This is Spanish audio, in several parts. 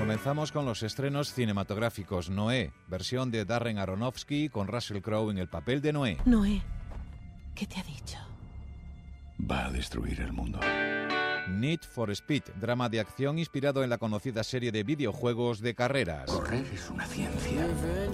Comenzamos con los estrenos cinematográficos. Noé, versión de Darren Aronofsky con Russell Crowe en el papel de Noé. Noé, ¿qué te ha dicho? Va a destruir el mundo. Need for Speed, drama de acción inspirado en la conocida serie de videojuegos de carreras. Correr es una ciencia,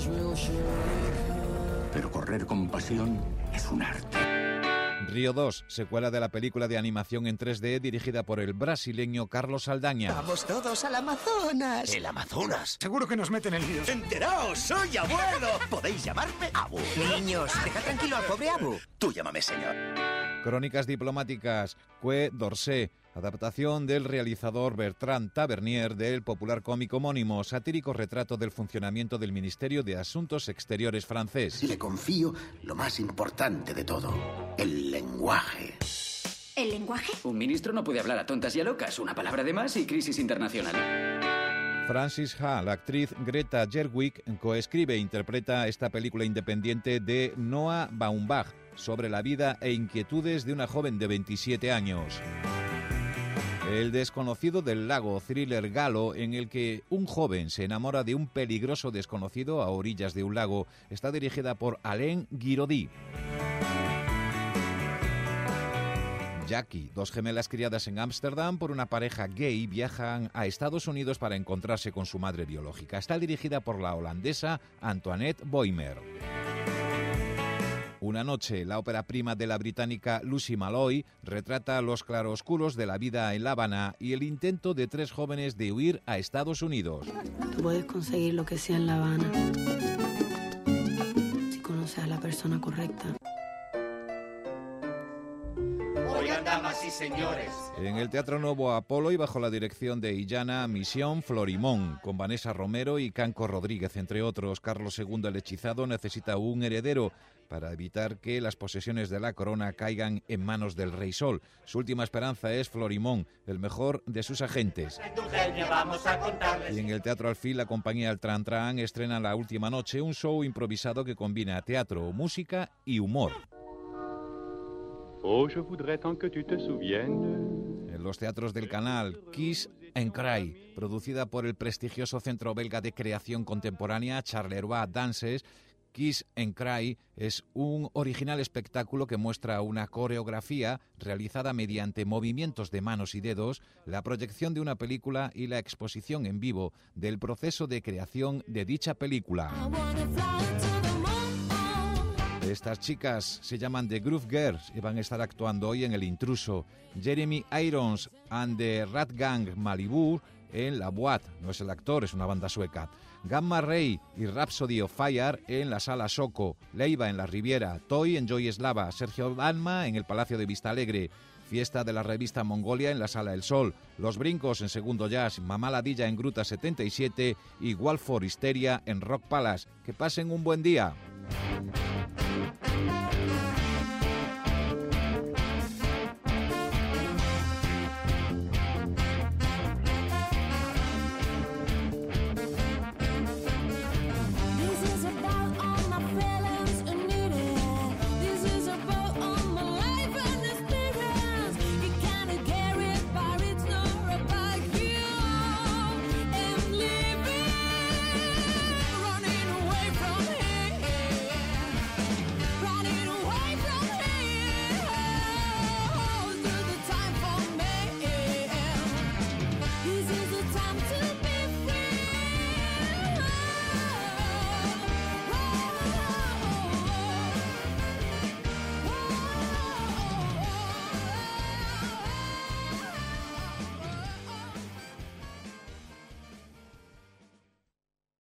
pero correr con pasión es un arte. Río 2, secuela de la película de animación en 3D dirigida por el brasileño Carlos Saldaña. ¡Vamos todos al Amazonas! ¿El Amazonas? Seguro que nos meten en líos. ¡Enteraos! ¡Soy abuelo! Podéis llamarme Abu. Niños, deja tranquilo al pobre Abu. Tú llámame señor. Crónicas diplomáticas, Quai d'Orsay, adaptación del realizador Bertrand Tavernier del popular cómic homónimo, satírico retrato del funcionamiento del Ministerio de Asuntos Exteriores francés. Le confío lo más importante de todo, el lenguaje. ¿El lenguaje? Un ministro no puede hablar a tontas y a locas. Una palabra de más y crisis internacional. Frances Ha, la actriz Greta Gerwig, coescribe e interpreta esta película independiente de Noah Baumbach sobre la vida e inquietudes de una joven de 27 años. El desconocido del lago, thriller galo en el que un joven se enamora de un peligroso desconocido a orillas de un lago, está dirigida por Alain Guiraudy. Jackie, dos gemelas criadas en Ámsterdam por una pareja gay, viajan a Estados Unidos para encontrarse con su madre biológica. Está dirigida por la holandesa Antoinette Boymer. Una noche, la ópera prima de la británica Lucy Malloy retrata los claroscuros de la vida en La Habana y el intento de 3 jóvenes de huir a Estados Unidos. Tú puedes conseguir lo que sea en La Habana si conoces a la persona correcta. Oigan, damas y señores. En el Teatro Nuevo Apolo y bajo la dirección de Illana Misión Florimón, con Vanessa Romero y Canco Rodríguez, entre otros. Carlos II el Hechizado necesita un heredero para evitar que las posesiones de la corona caigan en manos del Rey Sol. Su última esperanza es Florimón, el mejor de sus agentes. Y en el Teatro Alfil, la compañía El Tran Tran estrena La Última Noche, un show improvisado que combina teatro, música y humor. Oh, je voudrais tant que tu te souviennes. En los teatros del canal, Kiss and Cry, producida por el prestigioso Centro Belga de Creación Contemporánea Charleroi Danses. Kiss and Cry es un original espectáculo que muestra una coreografía realizada mediante movimientos de manos y dedos, la proyección de una película y la exposición en vivo del proceso de creación de dicha película. Estas chicas se llaman The Groove Girls y van a estar actuando hoy en El Intruso. Jeremy Irons and the Rat Gang Malibu en La Boîte, no es el actor, es una banda sueca. Gamma Ray y Rhapsody of Fire en la Sala Soco. Leiva en la Riviera. Toy en Joy Eslava. Sergio Dalma en el Palacio de Vista Alegre. Fiesta de la revista Mongolia en la Sala El Sol. Los Brincos en Segundo Jazz. Mamá Ladilla en Gruta 77 y Walford Histeria en Rock Palace. Que pasen un buen día.